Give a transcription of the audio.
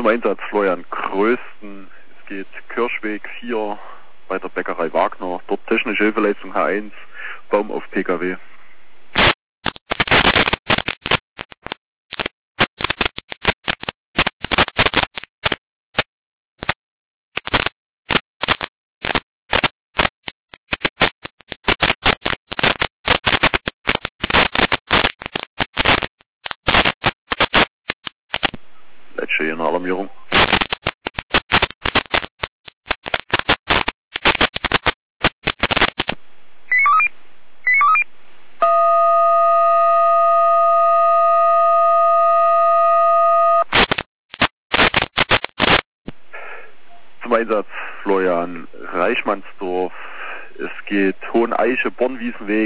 Zum Einsatz Florian Größten. Es geht Kirschweg 4 bei der Bäckerei Wagner. Dort technische Hilfeleistung H1, Baum auf PKW. Letzte hier eine Alarmierung. Zum Einsatz Florian Reichmannsdorf. Es geht Hoheneiche, Bornwiesenweg.